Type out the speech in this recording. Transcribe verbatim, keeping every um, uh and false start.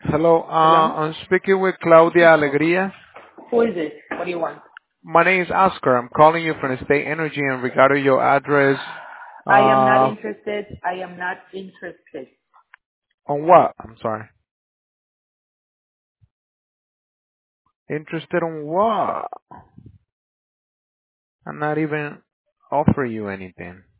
Hello, uh, Hello? I'm speaking with Claudia Alegría. Who is it? What do you want? My name is Oscar. I'm calling you from the State Energy and regarding your address, I am not uh, interested. I am not interested. on what? I'm sorry. Interested on what? I'm not even offering you anything.